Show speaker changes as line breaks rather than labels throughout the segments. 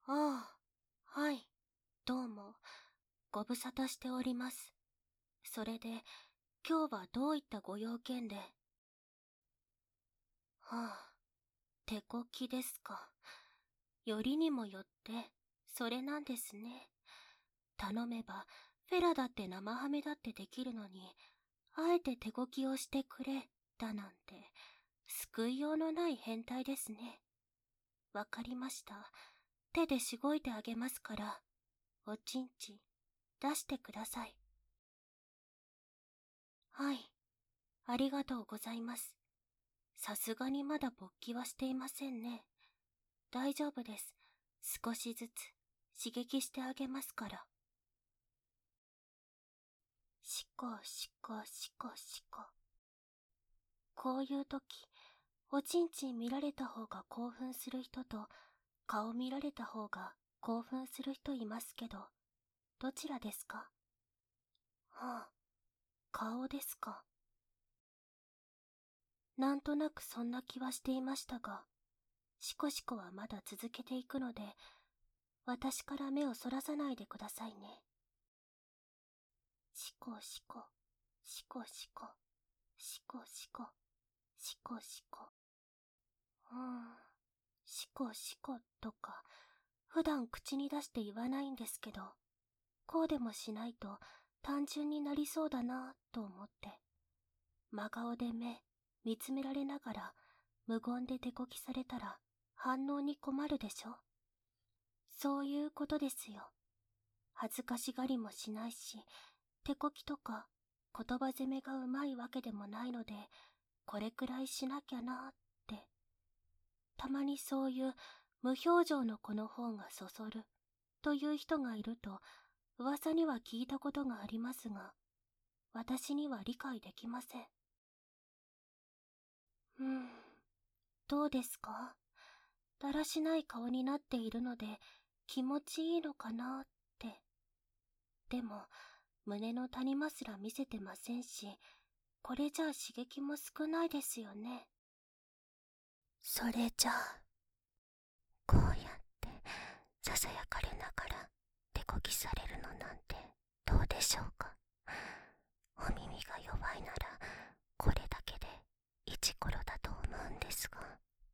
ああ、はい、どうも、ご無沙汰しております。それで、今日はどういったご用件で？はあ、手こきですか。よりにもよって、それなんですね。頼めば、フェラだって生ハメだってできるのに、あえて手こきをしてくれ、だなんて、救いようのない変態ですね。わかりました。手でしごいてあげますから、おちんちん、出してください。はい、ありがとうございます。さすがにまだ勃起はしていませんね。大丈夫です。少しずつ刺激してあげますから。しこしこしこしこ。こういう時、おちんちん見られた方が興奮する人と、顔見られた方が興奮する人いますけど、どちらですか？はあ、顔ですか。なんとなくそんな気はしていましたが、しこしこはまだ続けていくので、私から目をそらさないでくださいね。しこしこ、しこしこ、しこしこ、しこしこ。しこしことか、普段口に出して言わないんですけど、こうでもしないと単純になりそうだなぁと思って、真顔で見つめられながら無言で手こきされたら反応に困るでしょ。そういうことですよ。恥ずかしがりもしないし、手こきとか言葉攻めがうまいわけでもないので、これくらいしなきゃなって。たまにそういう無表情の子の方がそそるという人がいると噂には聞いたことがありますが、私には理解できません。どうですか？だらしない顔になっているので気持ちいいのかなって。でも、胸の谷間すら見せてませんし、これじゃあ刺激も少ないですよね。それじゃあ、こうやってささやかれながら手こきされるのなんてどうでしょうか。お耳が弱いならこれだけでイチコロだと思うんですが、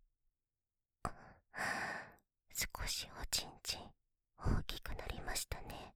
少しおちんちん大きくなりましたね。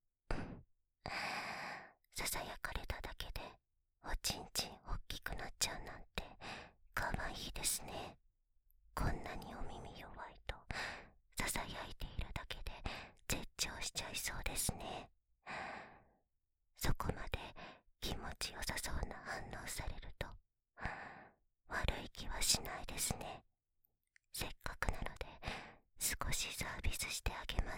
ささやかれただけでおちんちん大きくなっちゃうなんてかわいいですね。こんなにお耳弱いとささやいているだけで絶頂しちゃいそうですね。そこまで気持ちよさそうな反応されると悪い気はしないですね。せっかくなので少しサービスしてあげます。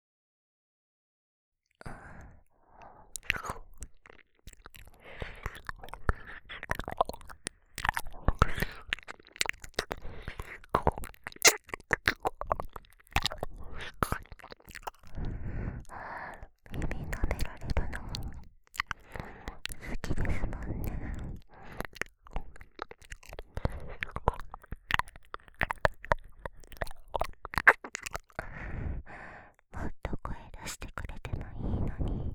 耳舐められるの好きですもんね。もっと声出してくれてもいいのに。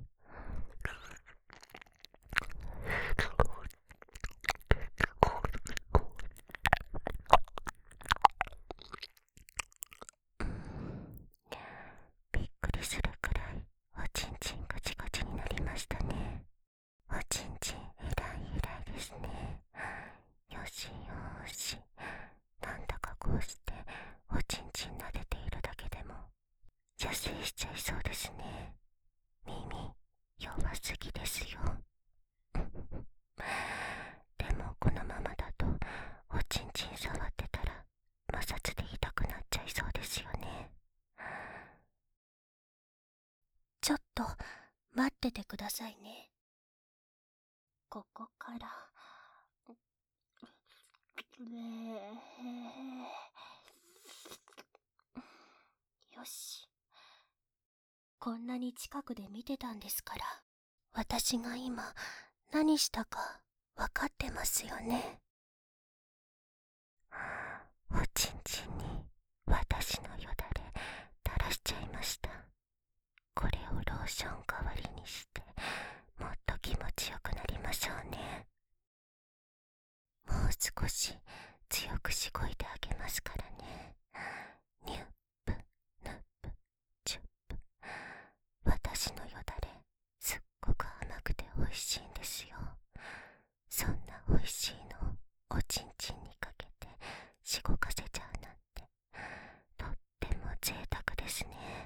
びっくりするくらいおちんちんガチガチになりましたね。おちんちんえらいえらいですね。よしよし。なんだかこうしておちんちん撫でているだけでも邪推しちゃいそうですね。耳弱すぎですよ。でもこのままだとおちんちん触ってたら摩擦で痛くなっちゃいそうですよね。ちょっと待っててくださいね。ここからよし。こんなに近くで見てたんですから、私が今何したか分かってますよね。おちんちんに私のよだれ垂しごいてあげますからね。ニュップ、ヌップ、チュップ。私のよだれ、すっごく甘くて美味しいんですよ。そんな美味しいのをおちんちんにかけてしごかせちゃうなんて、とっても贅沢ですね。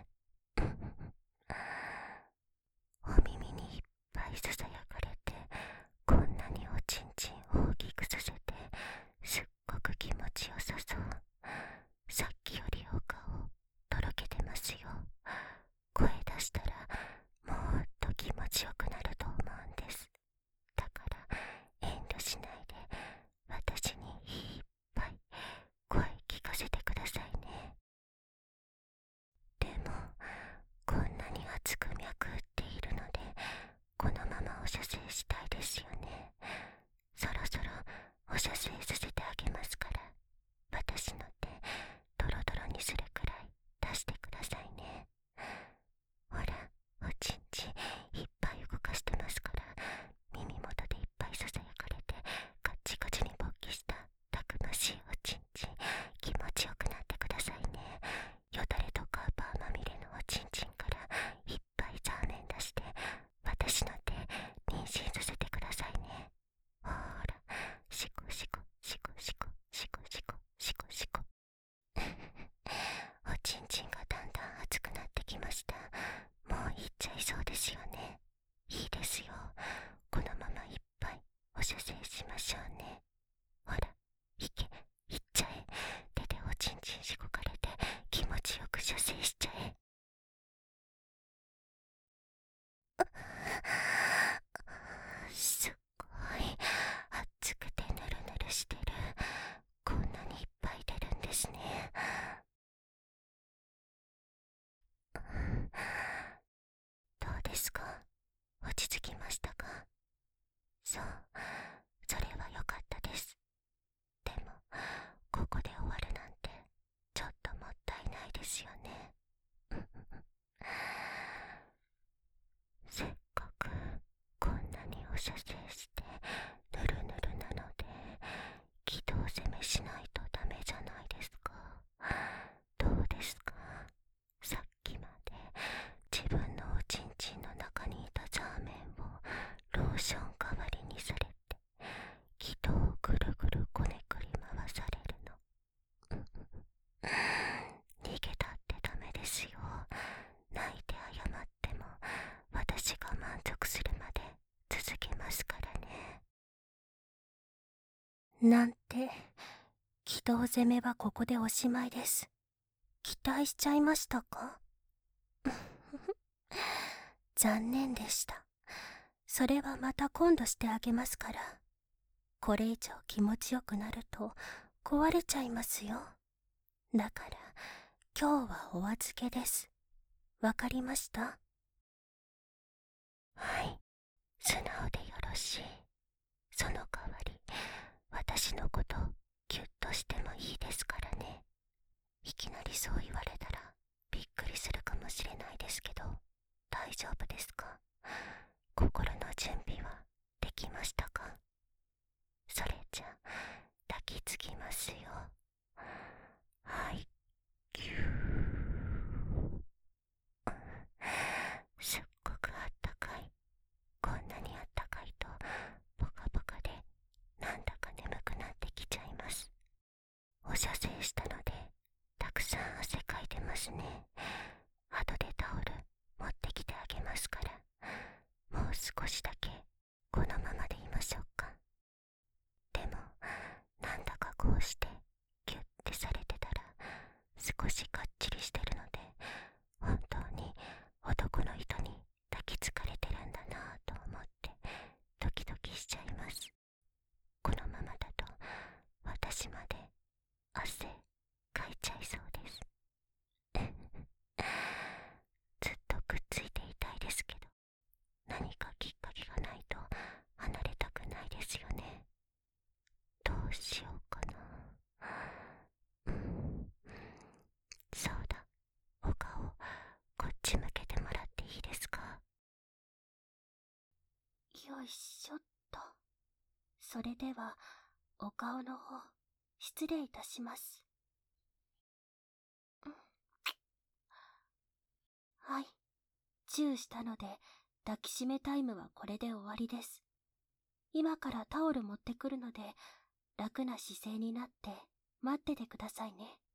お耳にいっぱいささやかれて、こんなにおちんちんを大きくさせて、すっごく気持ちよさそう。さっきよりお顔とろけてますよ。声出したらもっと気持ちよくなると思うんです。だから遠慮しないで私にいっぱい声聞かせてくださいね。でもこんなに熱く脈打っているので、このままお射精したいですよね。そろそろお射精させてあげますから、私の手ドロドロにするくらい出してくださいね。ほら、おちんちんいっぱい動かしてますから、耳元でいっぱいささやかれてカッチカチに勃起したたくましいおちんちん、気持ちよくなってくださいね。よだれとカーパーまみれのおちんちんからいっぱいザーメン出して、私の手妊娠させてくださいね。ほら、シコシコシコシコシコシコシコシコ。おちんちんがだんだん熱くなってきました。もういっちゃいそうですよね。いいですよ。このままいっぱいお射精しましょうね。ほら、いけ、いっちゃえ。手でおちんちんしごかれて気持ちよく射精しちゃえ。すっごい熱くてぬるぬるしてる。こんなにいっぱい出るんですね。どうですか？落ち着きましたか？そう、それは良かったです。でもここで終わるなんてちょっともったいないですよね。せっかくこんなにお射精してぬるぬるなので、気道攻めしないとダメじゃないですか。どうですか？さっきまで自分のおちんちんの中にいたザーメンをローション代わりにされて、気道をぐるぐるこねくり回されるの。逃げたってダメですよ。泣いて謝っても私が満足するまで続けますからね。なんて、気道攻めはここでおしまいです。期待しちゃいましたか？残念でした。それはまた今度してあげますから。これ以上気持ちよくなると壊れちゃいますよ。だから今日はお預けです。わかりました？はい、素直でよろしい。その代わり私のことギュッとしてもいいですからね。いきなりそう言われたらびっくりするかもしれないですけど、大丈夫ですか？心の準備はできましたか？それじゃ抱きつきますよ。はい、ぎゅー。すっごくあったかい。こんなにあったかいとポカポカでなんだか眠くなってきちゃいます。お射精したのでたくさん汗かいてますね。後でタオル持ってきてあげますから、もう少しだけこのままでいましょうか。でもなんだかこうしてギュッてされてたら少しかっちりしてるので、本当に男の人に抱きつかれてるんだなぁと思ってドキドキしちゃいます。このままだと私まで汗かいちゃいそうです。ずっとくっついていたいですけど、何かきっかけがないと離れたくないですよね。どうしようかな。そうだ、お顔こっち向けてもらっていいですか？よいしょっと。それではお顔の方失礼いたします。はい。チューしたので、抱きしめタイムはこれで終わりです。今からタオル持ってくるので、楽な姿勢になって待っててくださいね。